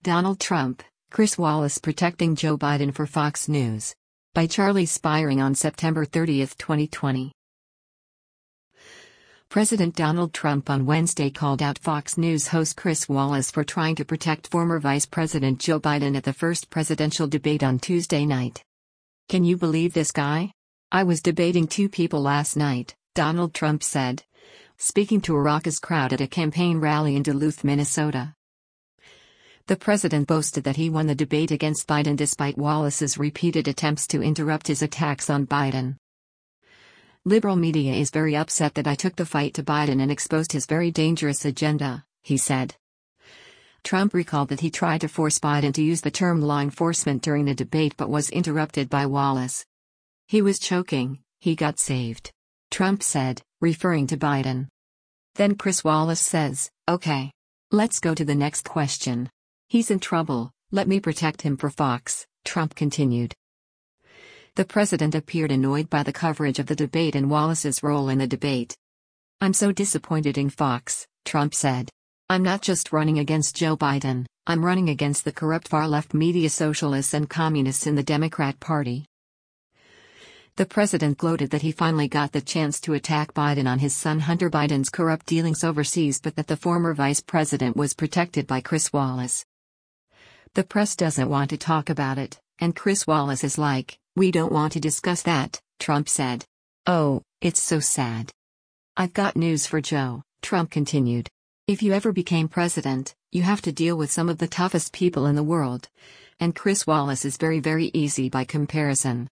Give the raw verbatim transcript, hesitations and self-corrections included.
Donald Trump, Chris Wallace protecting Joe Biden for Fox News. By Charlie Spiring on September thirtieth, twenty twenty. President Donald Trump on Wednesday called out Fox News host Chris Wallace for trying to protect former Vice President Joe Biden at the first presidential debate on Tuesday night. "Can you believe this guy? I was debating two people last night," Donald Trump said, speaking to a raucous crowd at a campaign rally in Duluth, Minnesota. The president boasted that he won the debate against Biden despite Wallace's repeated attempts to interrupt his attacks on Biden. "Liberal media is very upset that I took the fight to Biden and exposed his very dangerous agenda," he said. Trump recalled that he tried to force Biden to use the term law enforcement during the debate but was interrupted by Wallace. "He was choking, he got saved," Trump said, referring to Biden. Then Chris Wallace says, "Okay. Let's go to the next question. He's in trouble, let me protect him for Fox," Trump continued. The president appeared annoyed by the coverage of the debate and Wallace's role in the debate. "I'm so disappointed in Fox," Trump said. "I'm not just running against Joe Biden, I'm running against the corrupt far-left media socialists and communists in the Democrat Party." The president gloated that he finally got the chance to attack Biden on his son Hunter Biden's corrupt dealings overseas, but that the former vice president was protected by Chris Wallace. "The press doesn't want to talk about it, and Chris Wallace is like, we don't want to discuss that," Trump said. "Oh, it's so sad." "I've got news for Joe," Trump continued. "If you ever became president, you have to deal with some of the toughest people in the world. And Chris Wallace is very very easy by comparison."